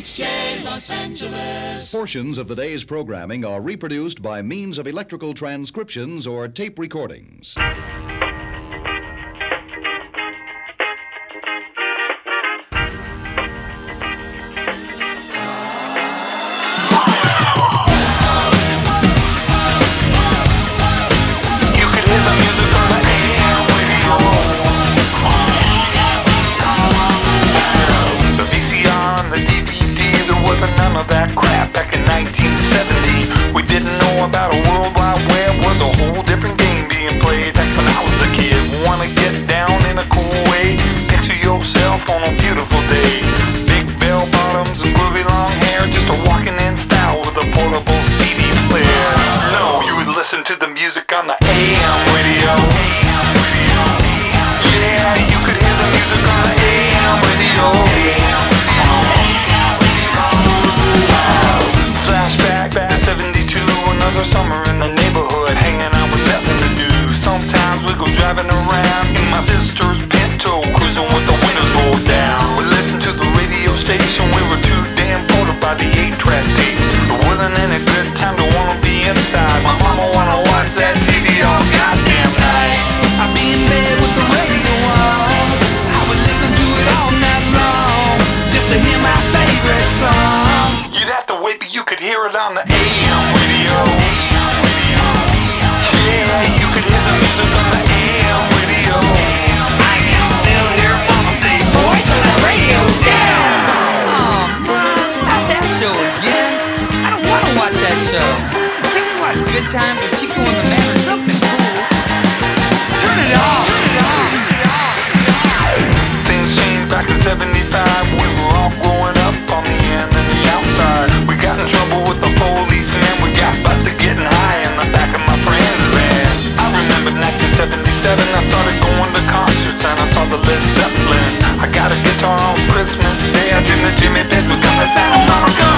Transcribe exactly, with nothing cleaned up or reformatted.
H J Los Angeles. Portions of the day's programming are reproduced by means of electrical transcriptions or tape recordings. That crap back in nineteen seventy. We didn't know about a world wide web. Was a whole different game being played back when I was a kid. Wanna get down in a cool way? Picture yourself on a beautiful day. Big bell bottoms and groovy long hair, just a walking in style with a portable C D player. No, you would listen to the music on the A M radio. Yeah, you could hear the music on the A M radio. Back to seventy-two, another summer in the neighborhood, hanging out with nothing to do. Sometimes we go driving around in my sister's Pinto, cruising with the windows rolled down. We listened to the radio station, we were too damn bored by the eight-track tapes. There wasn't any good time to wanna be inside. My mama wanna watch that T V all goddamn night. I'd be in bed with the radio on, I would listen to it all night long, just to hear my favorite song. You'd have to wait till you could hear it on the A M radio. Yeah, you could hear the music on the A M radio. I can still hear mama say, boy, turn the radio down. Oh, Mom, not that show again. I don't want to watch that show. Can we watch Good Times or Chico and the Man or something cool? Turn it off. Turn it off. Things changed back in seventy-five. We were all growing up on the end and the outside. We got in trouble with the policeman. We got busted getting high in the back of my friend's van. I remember nineteen seventy-seven. I started going to concerts and I saw the Led Zeppelin. I got a guitar on Christmas Day. I dreamed that Jimmy Page was gonna Santa Monica.